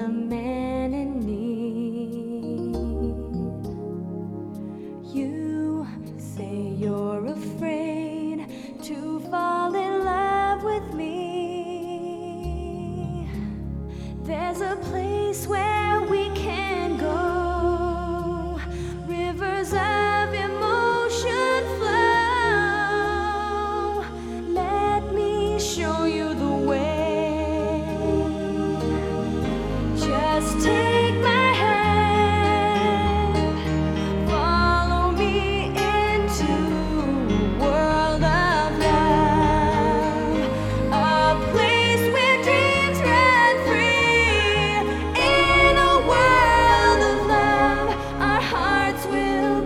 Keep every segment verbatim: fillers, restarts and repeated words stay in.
a man in need. You say you're afraid to fall in love with me. There's a place where we can go, rivers of emotion flow. Let me show you the way. Just take my hand, follow me into a world of love, a place where dreams run free. In a world of love, our hearts will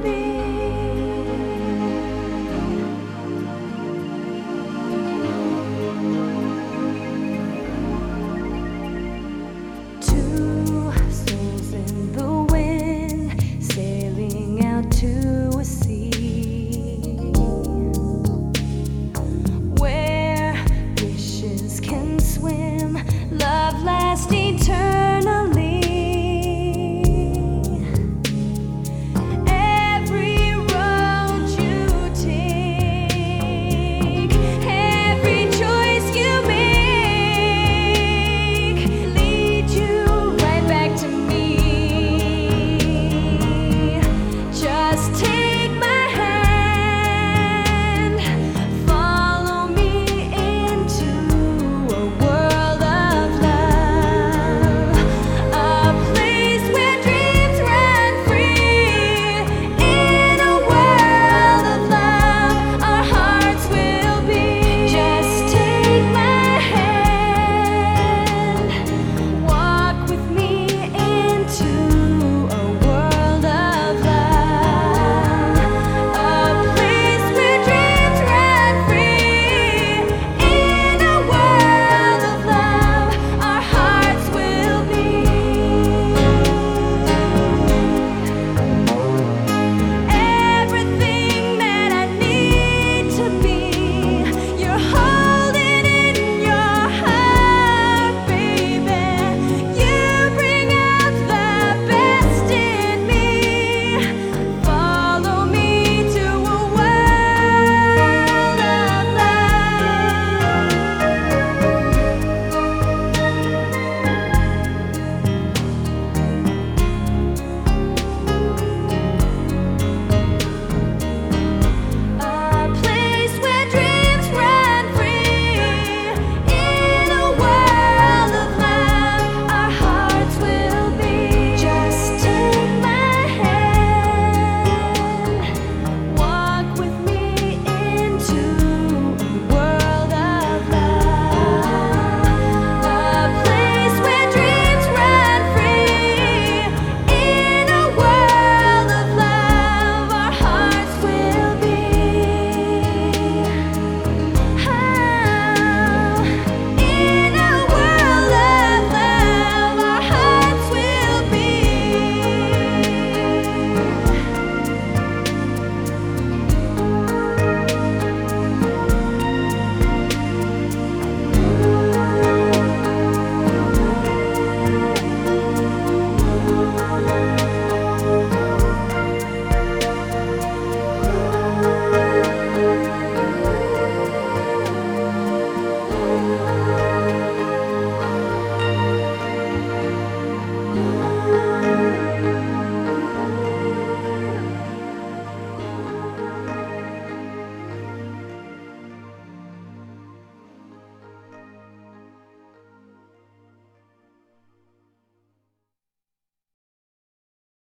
Two souls in the wind, sailing out to a sea where wishes can swim, love lasts eternally.